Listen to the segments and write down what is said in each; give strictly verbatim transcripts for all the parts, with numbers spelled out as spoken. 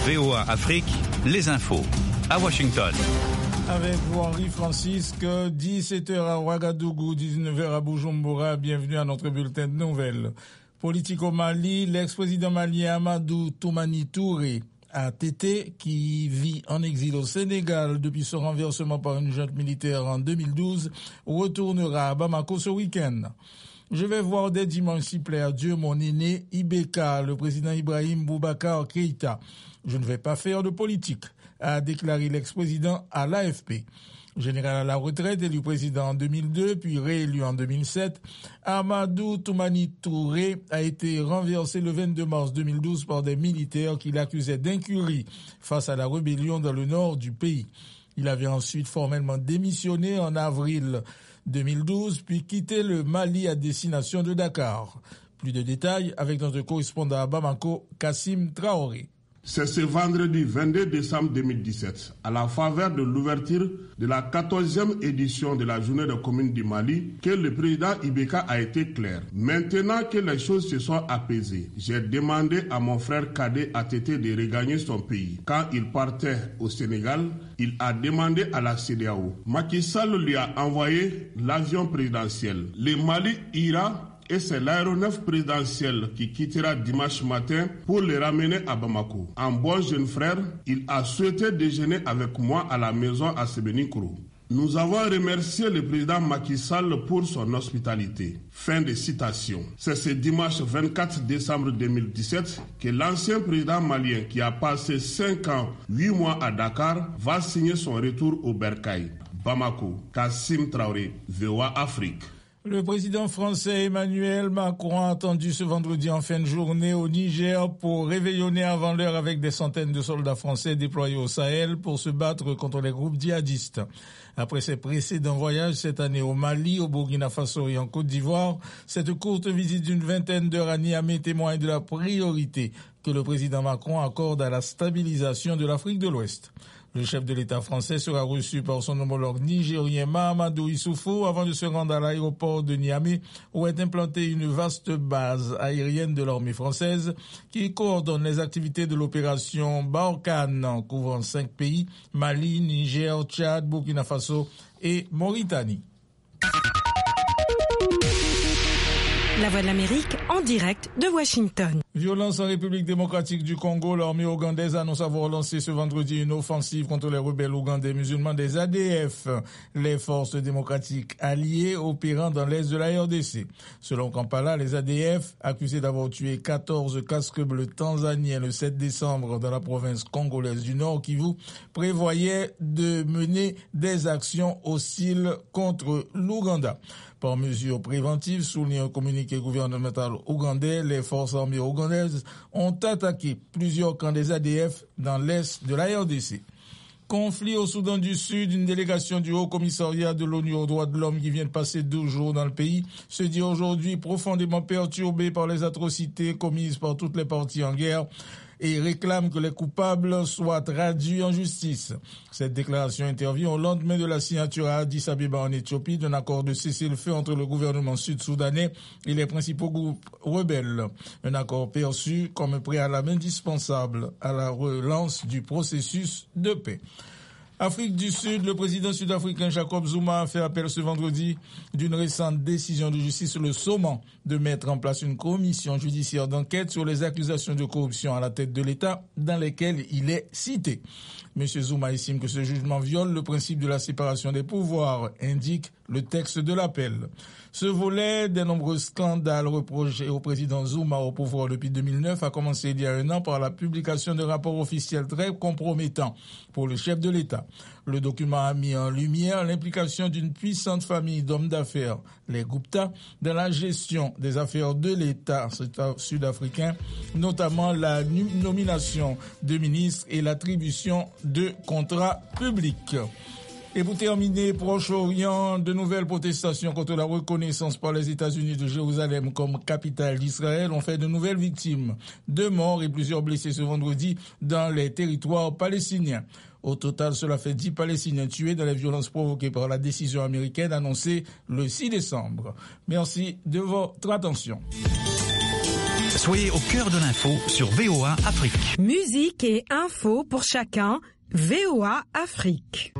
V O A Afrique, les infos. À Washington. Avec vous, Henri Francisque, dix-sept heures à Ouagadougou, dix-neuf heures à Bujumbura. Bienvenue à notre bulletin de nouvelles. Politique au Mali, l'ex-président malien Amadou Toumani Touré, A T T, qui vit en exil au Sénégal depuis son renversement par une junte militaire en deux mille douze, retournera à Bamako ce week-end. Je vais voir dès dimanche, si plaît à Dieu, mon aîné Ibeka, le président Ibrahim Boubacar Keïta. Je ne vais pas faire de politique, a déclaré l'ex-président à l'A F P. Général à la retraite, élu président en deux mille deux, puis réélu en deux mille sept, Amadou Toumani Touré a été renversé le vingt-deux mars deux mille douze par des militaires qui l'accusaient d'incurie face à la rébellion dans le nord du pays. Il avait ensuite formellement démissionné en avril deux mille douze, puis quitté le Mali à destination de Dakar. Plus de détails avec notre correspondant à Bamako, Kassim Traoré. C'est ce vendredi vingt-deux décembre deux mille dix-sept, à la faveur de l'ouverture de la quatorzième édition de la Journée des communes du Mali, que le président Ibeka a été clair. Maintenant que les choses se sont apaisées, j'ai demandé à mon frère cadet A T T de regagner son pays. Quand il partait au Sénégal, il a demandé à la C E D E A O. Macky Sall lui a envoyé l'avion présidentiel. Le Mali ira et c'est l'aéronef présidentiel qui quittera dimanche matin pour le ramener à Bamako. En bon jeune frère, il a souhaité déjeuner avec moi à la maison à Sebeninkuru. Nous avons remercié le président Macky Sall pour son hospitalité. Fin de citation. C'est ce dimanche vingt-quatre décembre deux mille dix-sept que l'ancien président malien, qui a passé cinq ans, huit mois à Dakar, va signer son retour au Bercail. Bamako, Kassim Traoré, V O A Afrique. Le président français Emmanuel Macron a attendu ce vendredi en fin de journée au Niger pour réveillonner avant l'heure avec des centaines de soldats français déployés au Sahel pour se battre contre les groupes djihadistes. Après ses précédents voyages cette année au Mali, au Burkina Faso et en Côte d'Ivoire, cette courte visite d'une vingtaine d'heures à Niamey témoigne de la priorité que le président Macron accorde à la stabilisation de l'Afrique de l'Ouest. Le chef de l'État français sera reçu par son homologue nigérien Mahamadou Issoufou avant de se rendre à l'aéroport de Niamey où est implantée une vaste base aérienne de l'armée française qui coordonne les activités de l'opération Barkhane couvrant cinq pays, Mali, Niger, Tchad, Burkina Faso et Mauritanie. La Voix de l'Amérique en direct de Washington. Violence en République démocratique du Congo. L'armée ougandaise annonce avoir lancé ce vendredi une offensive contre les rebelles ougandais musulmans des A D F, les forces démocratiques alliées opérant dans l'est de la R D C. Selon Kampala, les A D F, accusés d'avoir tué quatorze casques bleus tanzaniens le sept décembre dans la province congolaise du Nord Kivu, prévoyaient de mener des actions hostiles contre l'Ouganda. Par mesure préventive, souligne un communiqué gouvernemental ougandais, les forces armées ougandaises ont attaqué plusieurs camps des A D F dans l'est de la R D C. Conflit au Soudan du Sud, une délégation du Haut Commissariat de l'ONU aux droits de l'homme qui vient de passer deux jours dans le pays se dit aujourd'hui profondément perturbée par les atrocités commises par toutes les parties en guerre et réclame que les coupables soient traduits en justice. Cette déclaration intervient au lendemain de la signature à Addis Abeba en Éthiopie d'un accord de cessez-le-feu entre le gouvernement sud-soudanais et les principaux groupes rebelles. Un accord perçu comme un préalable indispensable à la relance du processus de paix. Afrique du Sud, le président sud-africain Jacob Zuma a fait appel ce vendredi d'une récente décision de justice le sommant de mettre en place une commission judiciaire d'enquête sur les accusations de corruption à la tête de l'État dans lesquelles il est cité. M. Zuma estime que ce jugement viole le principe de la séparation des pouvoirs, indique le texte de l'appel. Ce volet des nombreux scandales reprochés au président Zuma au pouvoir depuis deux mille neuf a commencé il y a un an par la publication de rapports officiels très compromettants pour le chef de l'État. Le document a mis en lumière l'implication d'une puissante famille d'hommes d'affaires, les Gupta, dans la gestion des affaires de l'État sud-africain, notamment la nomination de ministres et l'attribution de contrats publics. Et pour terminer, Proche-Orient, de nouvelles protestations contre la reconnaissance par les États-Unis de Jérusalem comme capitale d'Israël ont fait de nouvelles victimes, deux morts et plusieurs blessés ce vendredi dans les territoires palestiniens. Au total, cela fait dix Palestiniens tués dans les violences provoquées par la décision américaine annoncée le six décembre. Merci de votre attention. Soyez au cœur de l'info sur V O A Afrique. Musique et info pour chacun, V O A Afrique.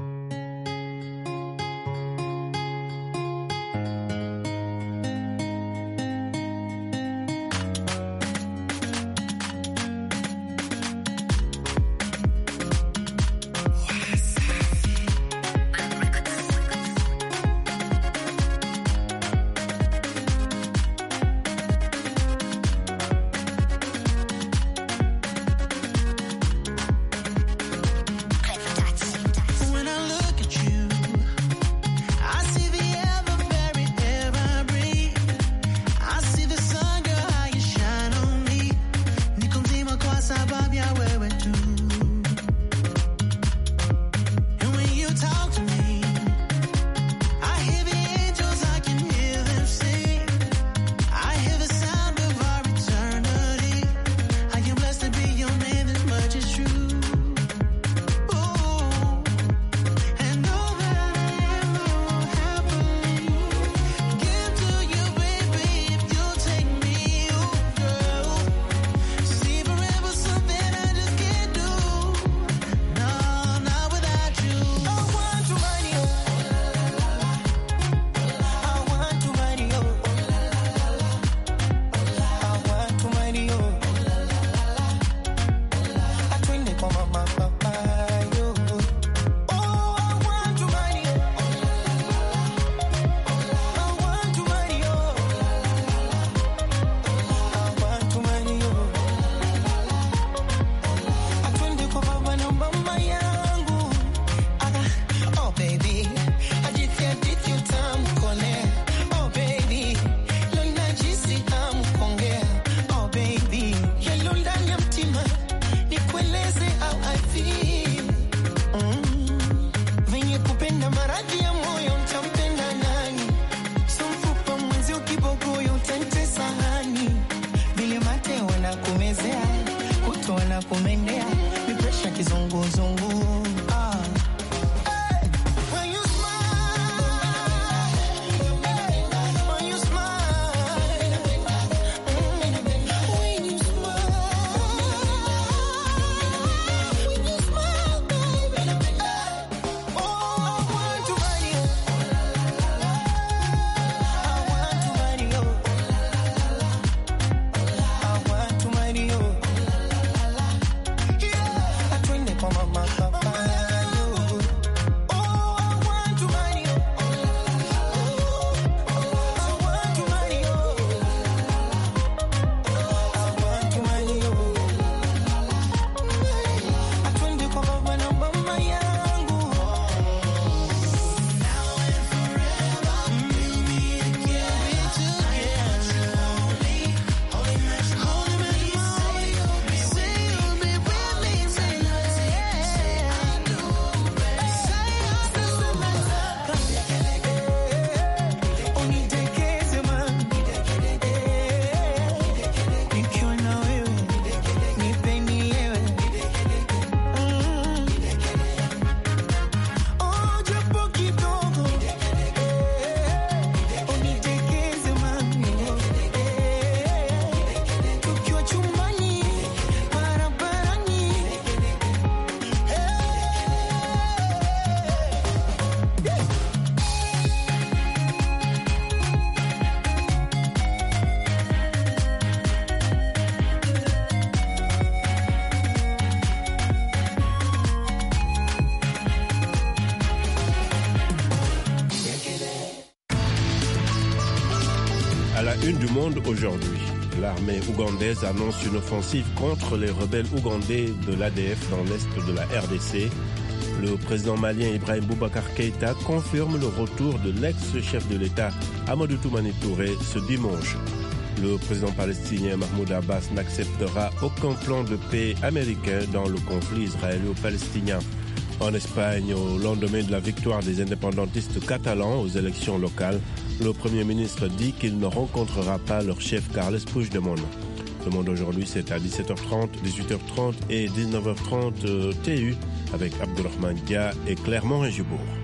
Une du monde aujourd'hui. L'armée ougandaise annonce une offensive contre les rebelles ougandais de l'A D F dans l'est de la R D C. Le président malien Ibrahim Boubacar Keïta confirme le retour de l'ex-chef de l'État Amadou Toumani Touré ce dimanche. Le président palestinien Mahmoud Abbas n'acceptera aucun plan de paix américain dans le conflit israélo-palestinien. En Espagne, au lendemain de la victoire des indépendantistes catalans aux élections locales, le Premier ministre dit qu'il ne rencontrera pas leur chef Carles Puigdemont. Le Monde aujourd'hui, c'est à dix-sept heures trente, dix-huit heures trente et dix-neuf heures trente T U avec Abdourahmane Dia et Claire Morin-Jubourg.